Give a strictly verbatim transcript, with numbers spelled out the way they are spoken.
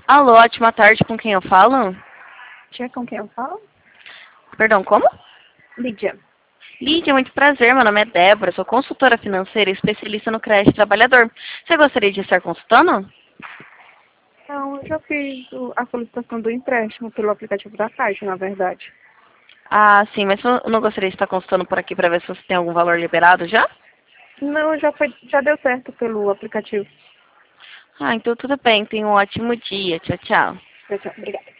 Alô, ótima tarde, com quem eu falo? Tia, com quem eu falo? Perdão, como? Lídia. Lídia, muito prazer, meu nome é Débora, sou consultora financeira e especialista no crédito trabalhador. Você gostaria de estar consultando? Não, eu já fiz o- a solicitação do empréstimo pelo aplicativo da Caixa, na verdade. Ah, sim, mas eu não gostaria de estar consultando por aqui para ver se você tem algum valor liberado já? Não, já foi, já deu certo pelo aplicativo. Ah, então tudo bem, tenha um ótimo dia, tchau, tchau. Tchau, tchau. Obrigada.